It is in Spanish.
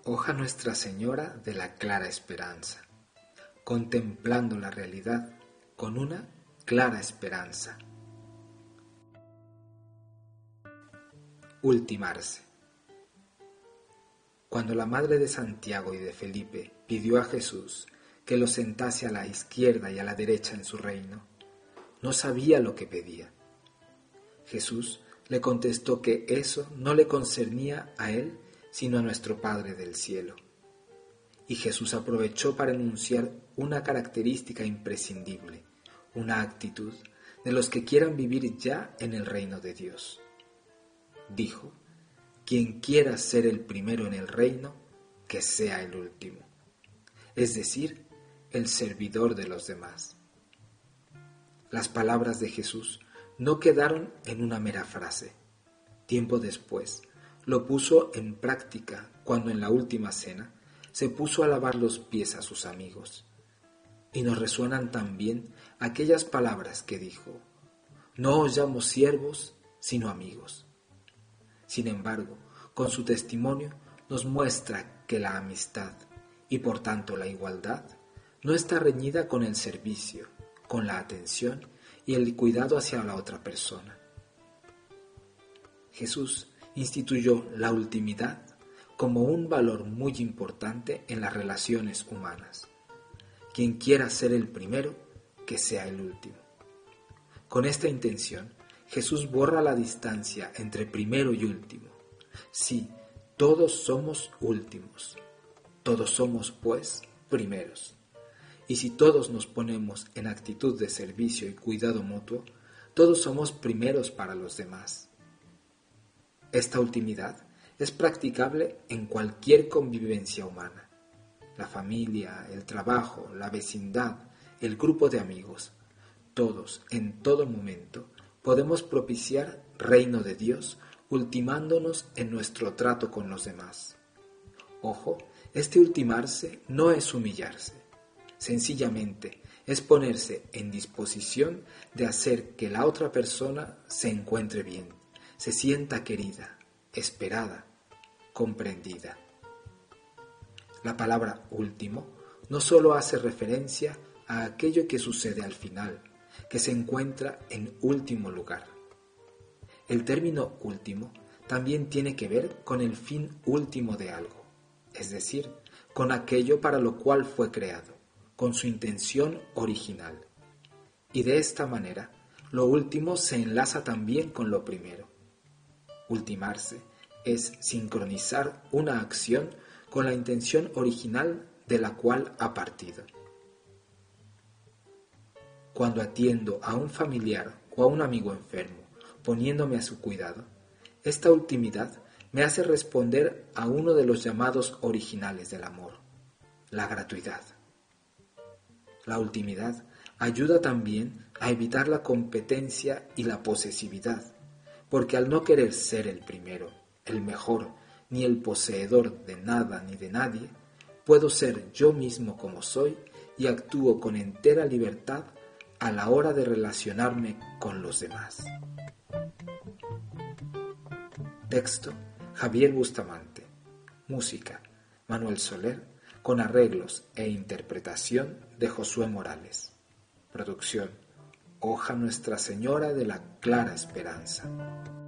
Hoja Nuestra Señora de la Clara Esperanza, contemplando la realidad con una clara esperanza. Ultimarse. Cuando la madre de Santiago y de Felipe pidió a Jesús que lo sentase a la izquierda y a la derecha en su reino, no sabía lo que pedía. Jesús le contestó que eso no le concernía a él, sino a nuestro Padre del cielo. Y Jesús aprovechó para enunciar una característica imprescindible, una actitud de los que quieran vivir ya en el reino de Dios. Dijo: quien quiera ser el primero en el reino, que sea el último, es decir, el servidor de los demás. Las palabras de Jesús no quedaron en una mera frase. Tiempo después, lo puso en práctica cuando en la última cena se puso a lavar los pies a sus amigos. Y nos resuenan también aquellas palabras que dijo: no os llamo siervos, sino amigos. Sin embargo, con su testimonio nos muestra que la amistad, y por tanto la igualdad, no está reñida con el servicio, con la atención y el cuidado hacia la otra persona. Jesús instituyó la ultimidad como un valor muy importante en las relaciones humanas. Quien quiera ser el primero, que sea el último. Con esta intención, Jesús borra la distancia entre primero y último. Sí, todos somos últimos. Todos somos, pues, primeros. Y si todos nos ponemos en actitud de servicio y cuidado mutuo, todos somos primeros para los demás. Esta ultimidad es practicable en cualquier convivencia humana. La familia, el trabajo, la vecindad, el grupo de amigos, todos, en todo momento, podemos propiciar reino de Dios ultimándonos en nuestro trato con los demás. Ojo, este ultimarse no es humillarse. Sencillamente es ponerse en disposición de hacer que la otra persona se encuentre bien, se sienta querida, esperada, comprendida. La palabra último no solo hace referencia a aquello que sucede al final, que se encuentra en último lugar. El término último también tiene que ver con el fin último de algo, es decir, con aquello para lo cual fue creado, con su intención original. Y de esta manera, lo último se enlaza también con lo primero. Ultimarse es sincronizar una acción con la intención original de la cual ha partido. Cuando atiendo a un familiar o a un amigo enfermo, poniéndome a su cuidado, esta ultimidad me hace responder a uno de los llamados originales del amor, la gratuidad. La ultimidad ayuda también a evitar la competencia y la posesividad, porque al no querer ser el primero, el mejor, ni el poseedor de nada ni de nadie, puedo ser yo mismo como soy y actúo con entera libertad a la hora de relacionarme con los demás. Texto: Javier Bustamante. Música: Manuel Soler, con arreglos e interpretación de Josué Morales. Producción: Hoja Nuestra Señora de la Clara Esperanza.